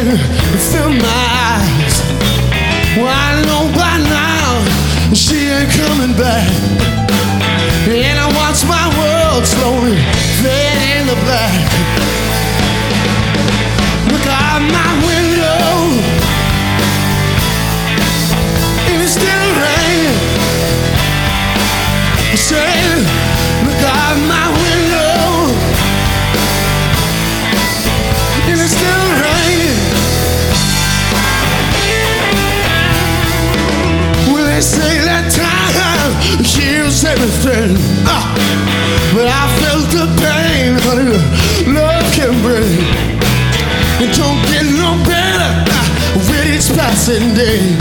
rain fill my eyes. Well, I know by now she ain't coming back. And I watch my world slowly fade into black. Look out my window, and it's still raining. I say, look out my window, and it's still raining. Well, they say that time heals everything, but I felt the pain, honey, love can bring. It don't get no better with each passing day.